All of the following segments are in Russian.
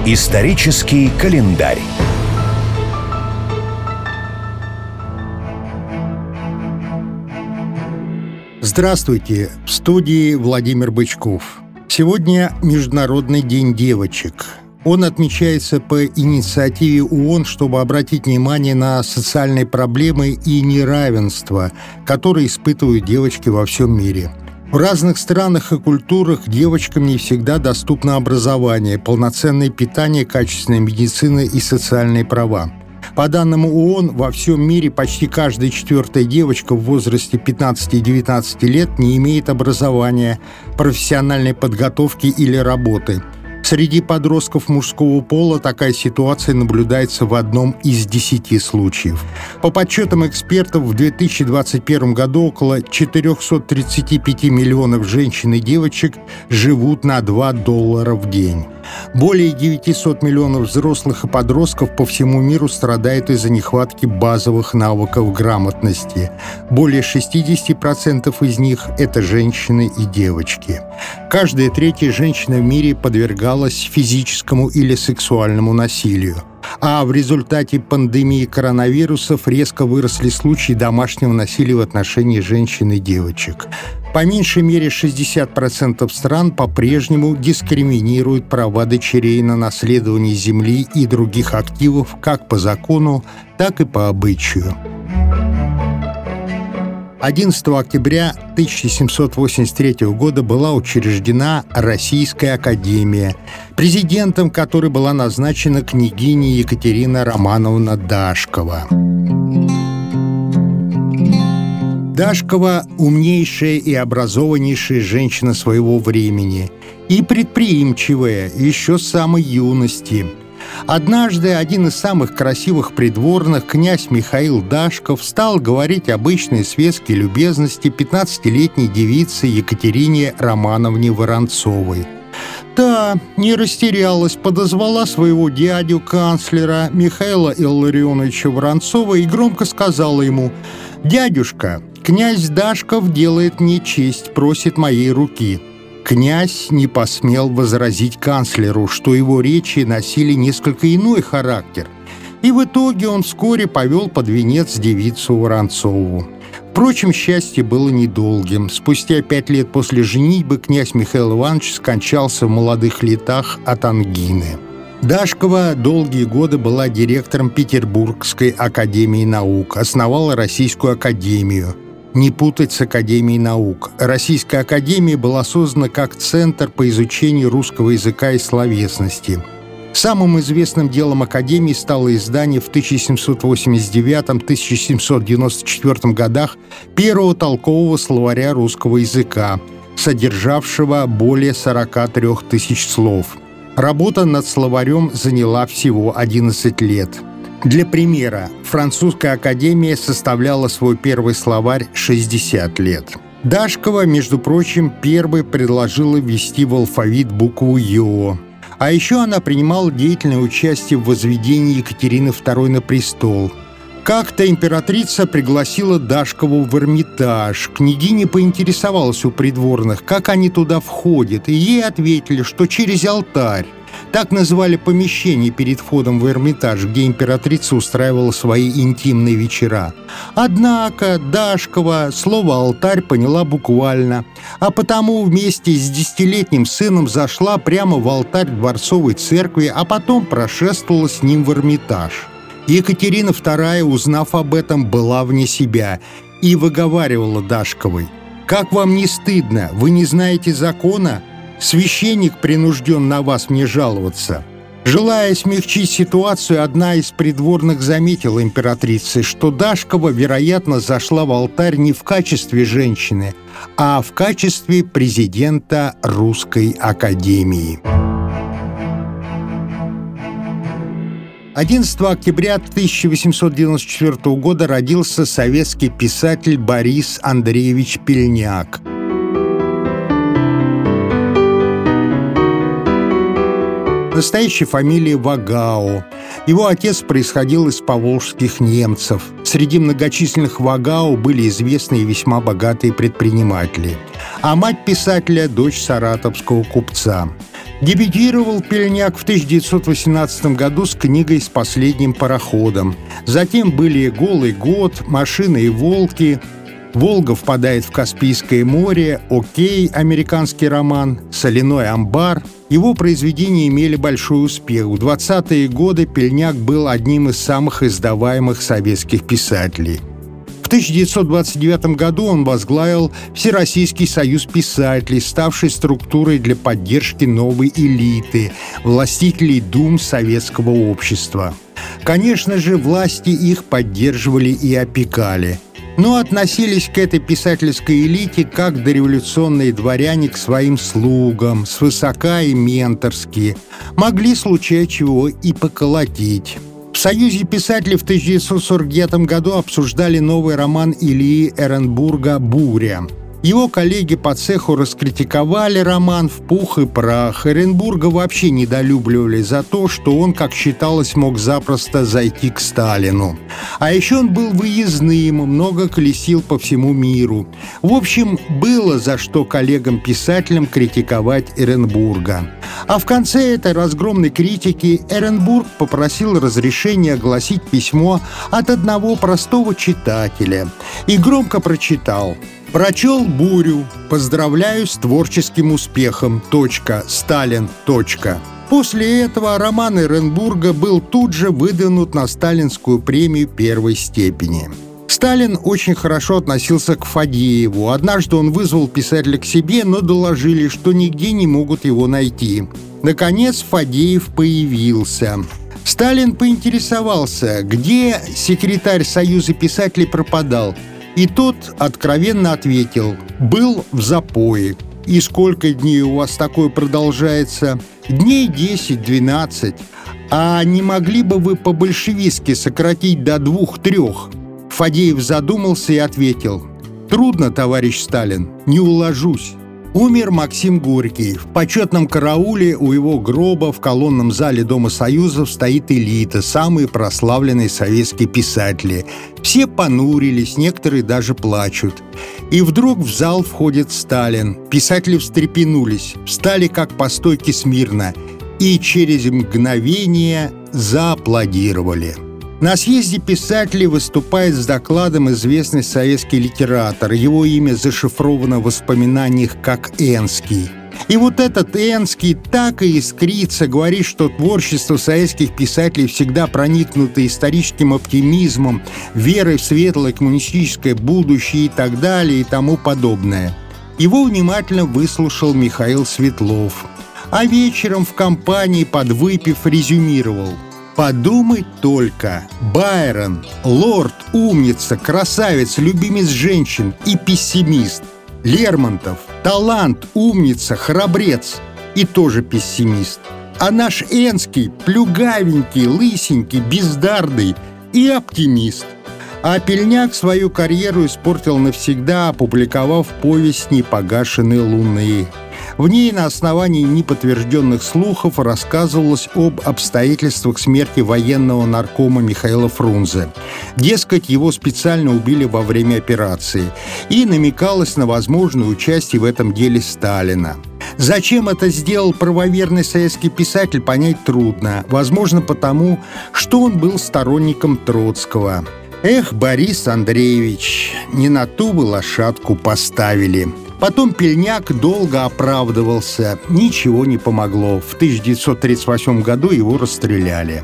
Исторический календарь. Здравствуйте! В студии Владимир Бычков. Сегодня Международный день девочек. Он отмечается по инициативе ООН, чтобы обратить внимание на социальные проблемы и неравенство, которые испытывают девочки во всем мире. В разных странах и культурах девочкам не всегда доступно образование, полноценное питание, качественная медицина и социальные права. По данным ООН, во всем мире почти каждая четвертая девочка в возрасте 15-19 лет не имеет образования, профессиональной подготовки или работы. Среди подростков мужского пола такая ситуация наблюдается в одном из 10 случаев. По подсчетам экспертов, в 2021 году около 435 миллионов женщин и девочек живут на $2 в день. Более 900 миллионов взрослых и подростков по всему миру страдают из-за нехватки базовых навыков грамотности. Более 60% из них – это женщины и девочки. Каждая третья женщина в мире подвергалась физическому или сексуальному насилию. А в результате пандемии коронавирусов резко выросли случаи домашнего насилия в отношении женщин и девочек. По меньшей мере 60% стран по-прежнему дискриминируют права дочерей на наследование земли и других активов как по закону, так и по обычаю. 11 октября 1783 года была учреждена Российская академия, президентом которой была назначена княгиня Екатерина Романовна Дашкова. Дашкова – умнейшая и образованнейшая женщина своего времени и предприимчивая еще с самой юности. Однажды один из самых красивых придворных, князь Михаил Дашков, стал говорить обычные светские любезности 15-летней девице Екатерине Романовне Воронцовой. Та не растерялась, подозвала своего дядю, канцлера Михаила Илларионовича Воронцова, и громко сказала ему: «Дядюшка, князь Дашков делает мне честь, просит моей руки». Князь не посмел возразить канцлеру, что его речи носили несколько иной характер, и в итоге он вскоре повел под венец девицу Воронцову. Впрочем, счастье было недолгим. Спустя 5 лет после женитьбы князь Михаил Иванович скончался в молодых летах от ангины. Дашкова долгие годы была директором Петербургской академии наук, основала Российскую академию. Не путать с Академией наук. Российская академия была создана как центр по изучению русского языка и словесности. Самым известным делом Академии стало издание в 1789-1794 годах первого толкового словаря русского языка, содержавшего более 43 тысяч слов. Работа над словарем заняла всего 11 лет. Для примера, Французская академия составляла свой первый словарь 60 лет. Дашкова, между прочим, первой предложила ввести в алфавит букву «ё». А еще она принимала деятельное участие в возведении Екатерины II на престол. Как-то императрица пригласила Дашкову в Эрмитаж. Княгиня поинтересовалась у придворных, как они туда входят, и ей ответили, что через алтарь. Так называли помещение перед входом в Эрмитаж, где императрица устраивала свои интимные вечера. Однако Дашкова слово «алтарь» поняла буквально, а потому вместе с 10-летним сыном зашла прямо в алтарь дворцовой церкви, а потом прошествовала с ним в Эрмитаж. Екатерина II, узнав об этом, была вне себя и выговаривала Дашковой: «Как вам не стыдно? Вы не знаете закона? Священник принужден на вас мне жаловаться». Желая смягчить ситуацию, одна из придворных заметила императрице, что Дашкова, вероятно, зашла в алтарь не в качестве женщины, а в качестве президента Русской академии. 11 октября 1894 года родился советский писатель Борис Андреевич Пельняк. Настоящая фамилия Вагао. Его отец происходил из поволжских немцев. Среди многочисленных Вагао были известные и весьма богатые предприниматели. А мать писателя – дочь саратовского купца. Дебютировал Пельняк в 1918 году с книгой «С последним пароходом». Затем были «Голый год», «Машины и волки», «Волга впадает в Каспийское море», «Окей», американский роман, «Соляной амбар». Его произведения имели большой успех. В 20-е годы Пельняк был одним из самых издаваемых советских писателей. В 1929 году он возглавил Всероссийский союз писателей, ставший структурой для поддержки новой элиты, властителей дум советского общества. Конечно же, власти их поддерживали и опекали, но относились к этой писательской элите как дореволюционные дворяне к своим слугам, свысока и менторски, могли случайно чего и поколотить. В Союзе писателей в 1949 году обсуждали новый роман Ильи Эренбурга «Буря». Его коллеги по цеху раскритиковали роман в пух и прах. Эренбурга вообще недолюбливали за то, что он, как считалось, мог запросто зайти к Сталину. А еще он был выездным, много колесил по всему миру. В общем, было за что коллегам-писателям критиковать Эренбурга. А в конце этой разгромной критики Эренбург попросил разрешения огласить письмо от одного простого читателя и громко прочитал: «Прочел «Бурю». Поздравляю с творческим успехом. Сталин. После этого роман Эренбурга был тут же выдвинут на сталинскую премию первой степени. Сталин очень хорошо относился к Фадееву. Однажды он вызвал писателя к себе, но доложили, что нигде не могут его найти. Наконец Фадеев появился. Сталин поинтересовался, где секретарь Союза писателей пропадал. И тот откровенно ответил: «Был в запое». «И сколько дней у вас такое продолжается?» «Дней 10-12. А не могли бы вы по-большевистски сократить до 2-3?» Фадеев задумался и ответил: «Трудно, товарищ Сталин, не уложусь». Умер Максим Горький. В почетном карауле у его гроба в колонном зале Дома Союзов стоит элита, самые прославленные советские писатели. Все понурились, некоторые даже плачут. И вдруг в зал входит Сталин. Писатели встрепенулись, встали как по стойке смирно и через мгновение зааплодировали. На съезде писателей выступает с докладом известный советский литератор. Его имя зашифровано в воспоминаниях как Энский. И вот этот Энский так и искрится, говорит, что творчество советских писателей всегда проникнуто историческим оптимизмом, верой в светлое коммунистическое будущее и так далее и тому подобное. Его внимательно выслушал Михаил Светлов. А вечером в компании, подвыпив, резюмировал: «Подумать только, Байрон, лорд, умница, красавец, любимец женщин и пессимист. Лермонтов, талант, умница, храбрец и тоже пессимист. А наш Энский, плюгавенький, лысенький, бездарный и оптимист». А Пельняк свою карьеру испортил навсегда, опубликовав повесть «Непогашенные луны». В ней на основании неподтвержденных слухов рассказывалось об обстоятельствах смерти военного наркома Михаила Фрунзе. Дескать, его специально убили во время операции. И намекалось на возможное участие в этом деле Сталина. Зачем это сделал правоверный советский писатель, понять трудно. Возможно, потому, что он был сторонником Троцкого. Эх, Борис Андреевич, не на ту вы лошадку поставили. Потом Пельняк долго оправдывался, ничего не помогло. В 1938 году его расстреляли.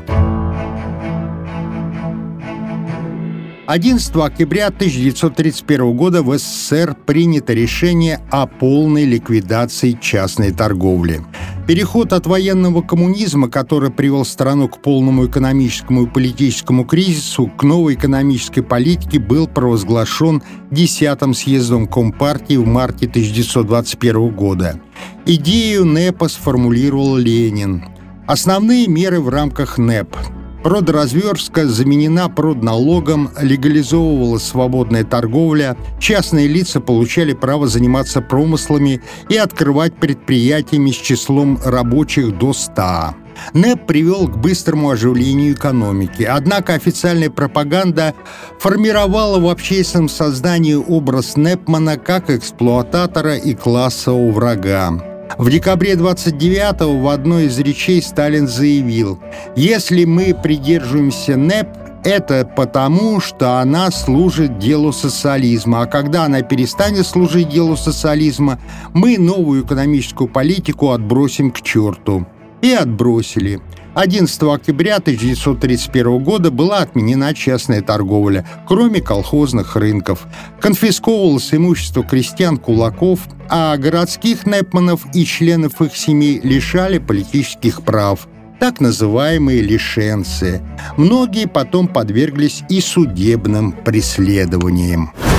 11 октября 1931 года в СССР принято решение о полной ликвидации частной торговли. Переход от военного коммунизма, который привел страну к полному экономическому и политическому кризису, к новой экономической политике, был провозглашен 10-м съездом Компартии в марте 1921 года. Идею НЭПа сформулировал Ленин. Основные меры в рамках НЭП. Продразверстка заменена продналогом, легализовывалась свободная торговля, частные лица получали право заниматься промыслами и открывать предприятиями с числом рабочих до 100. НЭП привел к быстрому оживлению экономики, однако официальная пропаганда формировала в общественном сознании образ Непмана как эксплуататора и классового врага. В декабре 29-го в одной из речей Сталин заявил: «Если мы придерживаемся НЭП, это потому, что она служит делу социализма, а когда она перестанет служить делу социализма, мы новую экономическую политику отбросим к черту». И отбросили. 11 октября 1931 года была отменена частная торговля, кроме колхозных рынков. Конфисковывалось имущество крестьян-кулаков, а городских непманов и членов их семей лишали политических прав, так называемые лишенцы. Многие потом подверглись и судебным преследованиям.